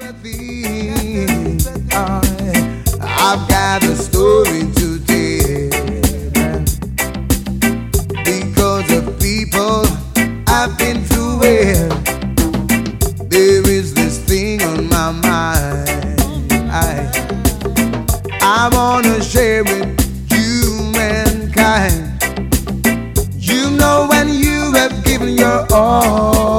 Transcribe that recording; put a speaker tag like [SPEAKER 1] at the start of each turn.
[SPEAKER 1] I've got a story to tell because of people I've been through it. There is this thing on my mind. I wanna share it, you mankind. You know when you have given your all.